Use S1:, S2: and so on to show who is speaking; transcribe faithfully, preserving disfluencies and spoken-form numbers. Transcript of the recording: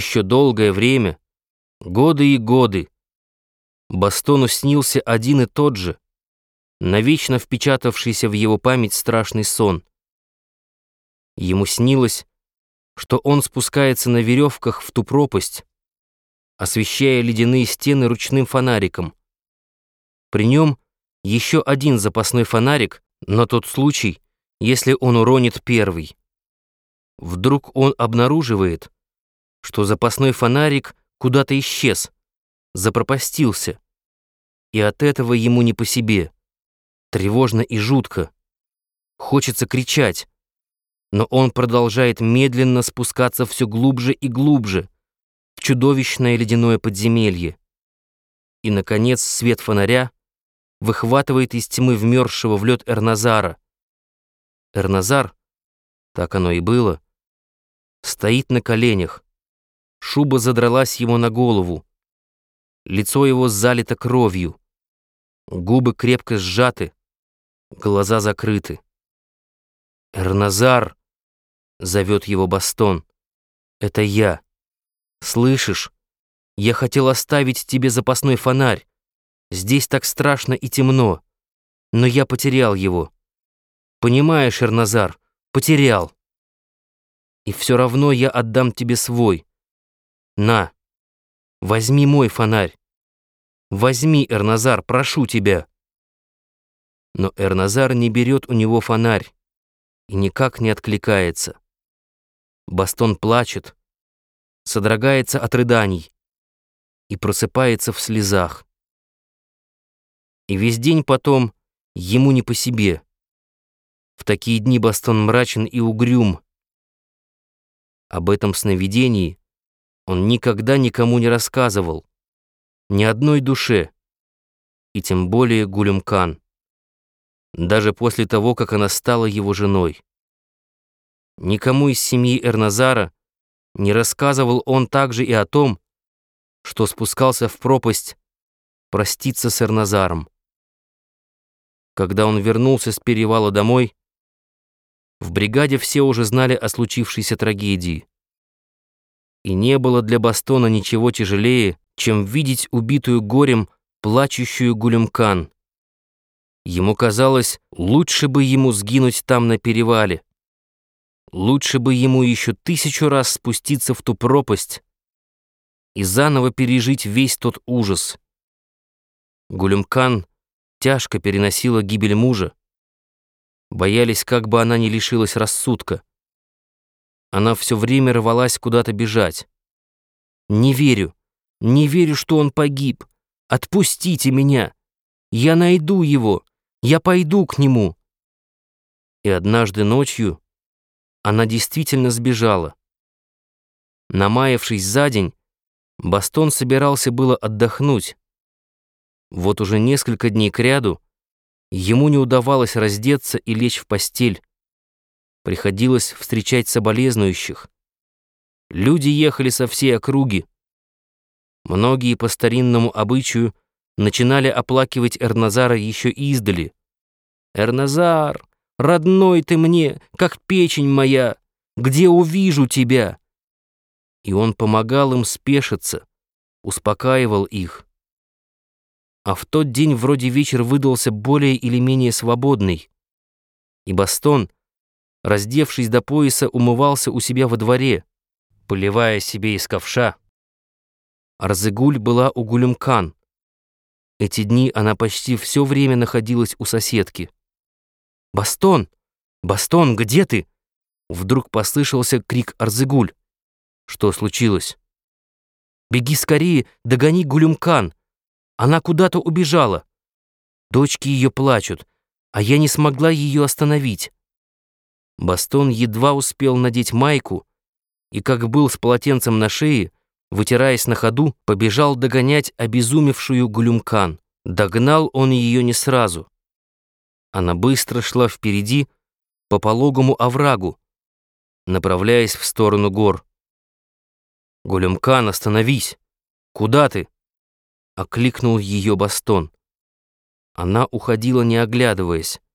S1: Еще долгое время, годы и годы, Бастону снился один и тот же, навечно впечатавшийся в его память страшный сон. Ему снилось, что он спускается на веревках в ту пропасть, освещая ледяные стены ручным фонариком. При нем еще один запасной фонарик на тот случай, если он уронит первый. Вдруг он обнаруживает, что запасной фонарик куда-то исчез, запропастился, и от этого ему не по себе, тревожно и жутко. Хочется кричать, но он продолжает медленно спускаться все глубже и глубже в чудовищное ледяное подземелье. И, наконец, свет фонаря выхватывает из тьмы вмерзшего в лед Эрназара. Эрназар, так оно и было, стоит на коленях, шуба задралась ему на голову, лицо его залито кровью, губы крепко сжаты, глаза закрыты. «Эрназар!» — зовет его Бастон. «Это я. Слышишь? Я хотел оставить тебе запасной фонарь. Здесь так страшно и темно, но я потерял его. Понимаешь, Эрназар, потерял. И все равно я отдам тебе свой. На, возьми мой фонарь. Возьми, Эрназар, прошу тебя». Но Эрназар не берет у него фонарь и никак не откликается. Бастон плачет, содрогается от рыданий и просыпается в слезах. И весь день потом ему не по себе. В такие дни Бастон мрачен и угрюм. Об этом сновидении он никогда никому не рассказывал, ни одной душе, и тем более Гулюм-Кан, даже после того, как она стала его женой. Никому из семьи Эрназара не рассказывал он также и о том, что спускался в пропасть проститься с Эрназаром. Когда он вернулся с перевала домой, в бригаде все уже знали о случившейся трагедии. И не было для Бастона ничего тяжелее, чем видеть убитую горем плачущую Гулюм-Кан. Ему казалось, лучше бы ему сгинуть там на перевале. Лучше бы ему еще тысячу раз спуститься в ту пропасть и заново пережить весь тот ужас. Гулюм-Кан тяжко переносила гибель мужа. Боялись, как бы она не лишилась рассудка. Она все время рвалась куда-то бежать. «Не верю, не верю, что он погиб. Отпустите меня. Я найду его. Я пойду к нему». И однажды ночью она действительно сбежала. Намаявшись за день, Бастон собирался было отдохнуть. Вот уже несколько дней кряду ему не удавалось раздеться и лечь в постель. Приходилось встречать соболезнующих. Люди ехали со всей округи. Многие по старинному обычаю начинали оплакивать Эрназара еще издали. «Эрназар, родной ты мне, как печень моя, где увижу тебя?» И он помогал им спешиться, успокаивал их. А в тот день вроде вечер выдался более или менее свободный, и Бастон, раздевшись до пояса, умывался у себя во дворе, поливая себе из ковша. Арзыгуль была у Гулюм-Кан. Эти дни она почти все время находилась у соседки. «Бастон! Бастон, где ты?» Вдруг послышался крик Арзыгуль. «Что случилось?» «Беги скорее, догони Гулюм-Кан. Она куда-то убежала. Дочки ее плачут, а я не смогла ее остановить». Бастон едва успел надеть майку и, как был с полотенцем на шее, вытираясь на ходу, побежал догонять обезумевшую Гулюм-Кан. Догнал он ее не сразу. Она быстро шла впереди по пологому оврагу, направляясь в сторону гор. «Гулюм-Кан, остановись! Куда ты?» — окликнул ее Бастон. Она уходила, не оглядываясь.